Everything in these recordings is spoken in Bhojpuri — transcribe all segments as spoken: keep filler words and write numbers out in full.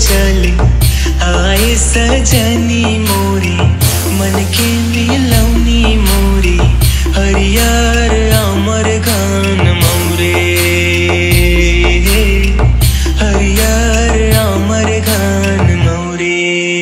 चले आए सजनी मोरी मन के मिलौनी मोरी हरियर अमर गान मौरे हरियर अमर गान मौरे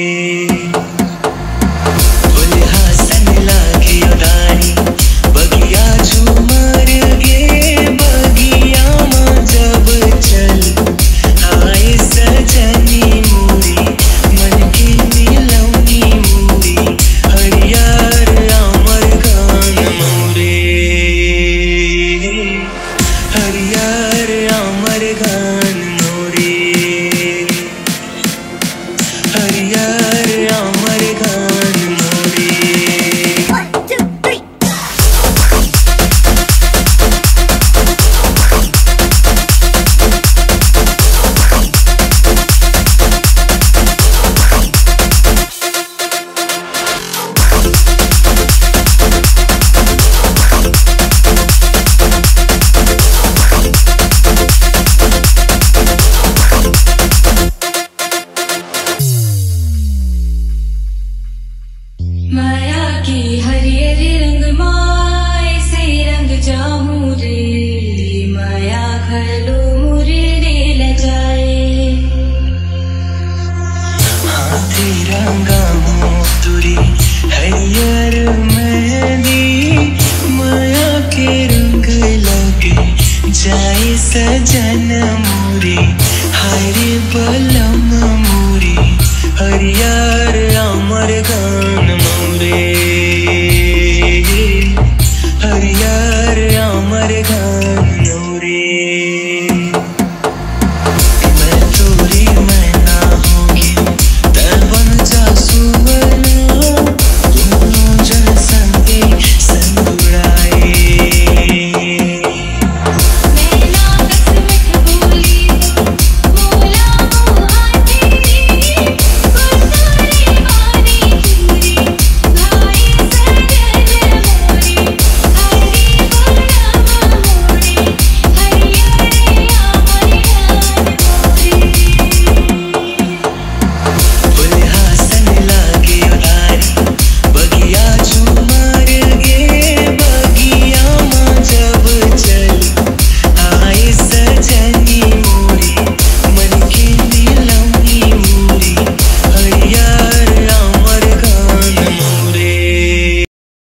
बोले हसन लागे उदानी बगिया झूमर गे बगिया में जब चल आए सजनी मोरी मन के मिलौनी मोरी हरियर अमर गान मौरे हरियर अमर गान मौरे हरियर अमर गान मौरे माया की हरियर रंग माय से रंग जाऊं रे माया खलो मुरे रे लजाए हाथी रंगा मोतुरी हरियर मेहंदी माया के रंग लगे जाए सजन मोरी हरे बलम मोरी हरियर